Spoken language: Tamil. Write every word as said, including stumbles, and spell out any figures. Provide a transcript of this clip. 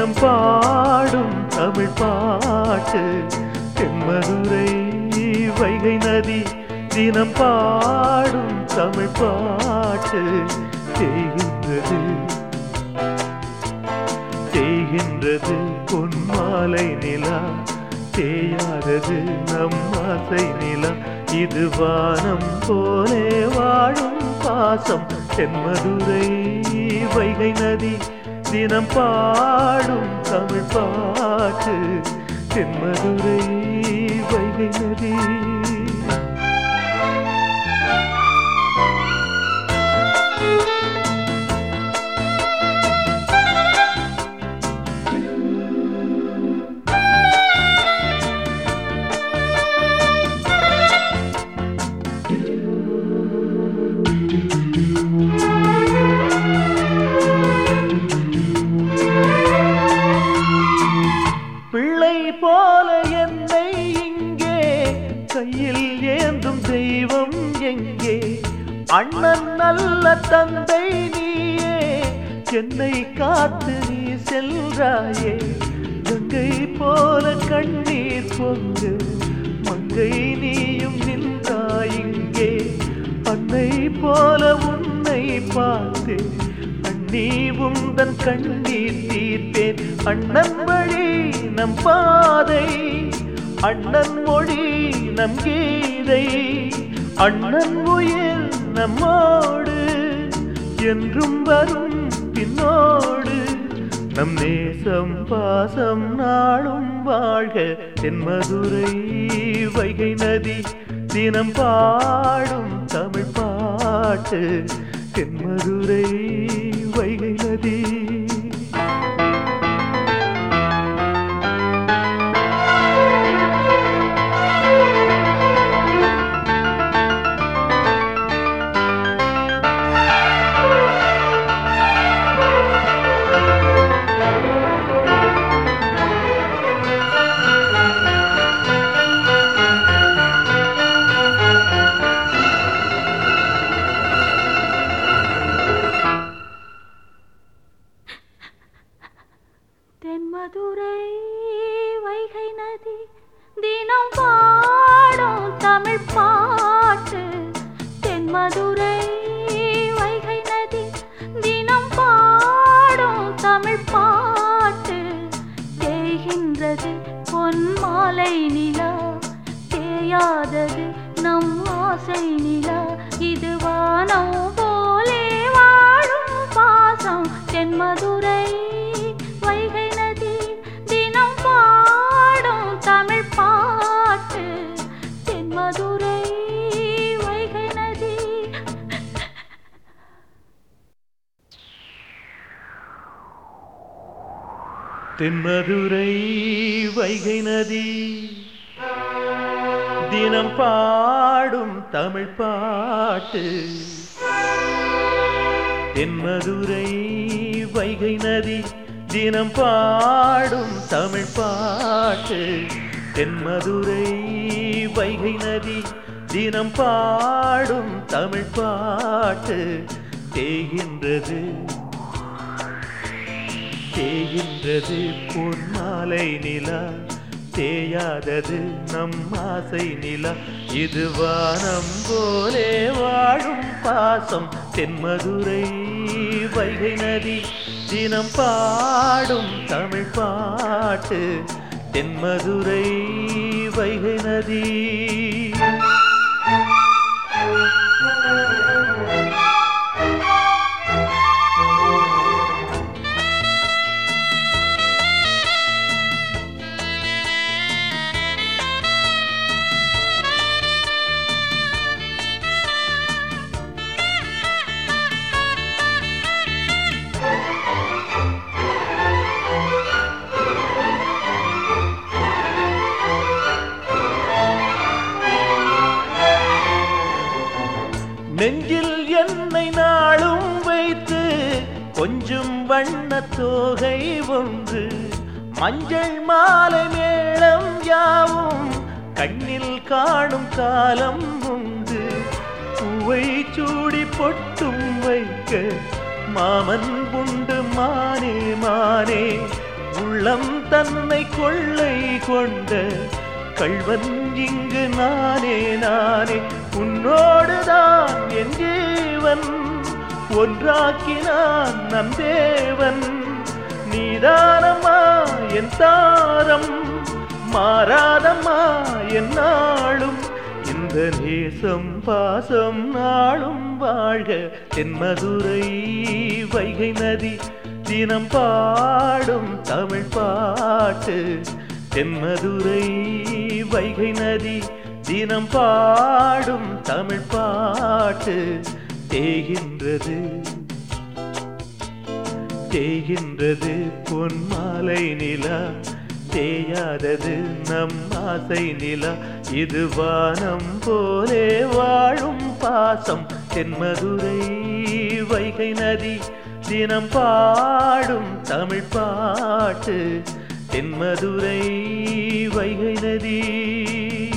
தினம் பாடும் தமிழ் பாட்டு தென்மதுரை வைகை நதி தினம் பாடும் தமிழ் பாட்டு தேய்கின்றது தேய்கின்றது பொன்மாலை நிலா தேயாதது நம் ஆசை நிலா இது வானம் போலே வாழும் பாசம் தென்மதுரை வைகை நதி தினம் பாடும் தமிழ் பாட்டு தென்மதுரை வைகை நதி. பிள்ளை போல என்னை இங்கே கையில் ஏந்தும் தெய்வம் எங்கே அண்ணன் நல்ல தந்தை நீயே என்னை காத்து நீ செல்றாயே கங்கை போல கண்ணீர் பொங்கு மங்கை நீயும் நின்றாய் இங்கே அன்னை போல உன்னை பார்த்து அண்ணி உந்தன் கண்ணீர் தீர்த்தேன் அண்ணன் வழி நம் பாதை அண்ணன் மொழி நம் கீதை அண்ணன் உயிர் நம்மோடு என்றும் வரும் பின்னோடு நம் நேசம் பாசம் நாளும் வாழ்க தென்மதுரை வைகை நதி தினம் பாடும் தமிழ் பாட்டு தென்மதுரை வைகை நதி. தென்மதுரை வைகை நதி தினம் பாடும் தமிழ் பாட்டு தென்மதுரை வைகை நதி தினம் பாடும் தமிழ் பாட்டு தேய்கின்றது பொன்மாலை நிலா தேயாதது நம் ஆசை நிலா இது வானம் போலே வாழும் பாசம் தென்மதுரை வைகை நதி தினம் பாடும் தமிழ் பாட்டு தென்மதுரை வைகை நதி. தென்மதுரை வைகை நதி தினம் பாடும் தமிழ் பாட்டு தென்மதுரை வைகை நதி தினம் பாடும் தமிழ் பாட்டு தென்மதுரை வைகை நதி தினம் பாடும் தமிழ் பாட்டு தேய்கின்றது தேய்கின்றது பொன்மாலை நிலா தேயாதது நம் ஆசை நிலா இது வானம் போலே வாழும் பாசம் தென்மதுரை வைகை நதி தினம் பாடும் தமிழ் பாட்டு தென்மதுரை வைகை நதி. நெஞ்சில் என்னை நாளும் வைத்து கொஞ்சம் வண்ண தோகை ஒன்று மஞ்சள் மாலை மேளம் யாவும் கண்ணில் காணும் காலம் உண்டு பூவை சூடி பொட்டும் வைக்க மாமன் உண்டு மானே மானே உள்ளம் தன்னை கொள்ளை கொண்ட கள்வன் இங்கு நானே நானே உன்னோடுதான் என் ஜீவன் ஒன்றாக்கினான் நம் தேவன் நீதானம்மா என் தாரம் மாறாதம்மா என் நாளும் இந்த நேசம் பாசம் நாளும் வாழ்க தென்மதுரை வைகை நதி தினம் பாடும் தமிழ் பாட்டு தென்மதுரை வைகை நதி தினம் பாடும் தமிழ் பாட்டு தேகின்றது தேகின்றது பொன் மாலை நிலா தேயாதது நம் ஆசை நிலா இது வானம் போலே வாழும் பாசம் தென்மதுரை வைகை நதி தினம் பாடும் தமிழ் பாட்டு தென்மதுரை வைகை நதி.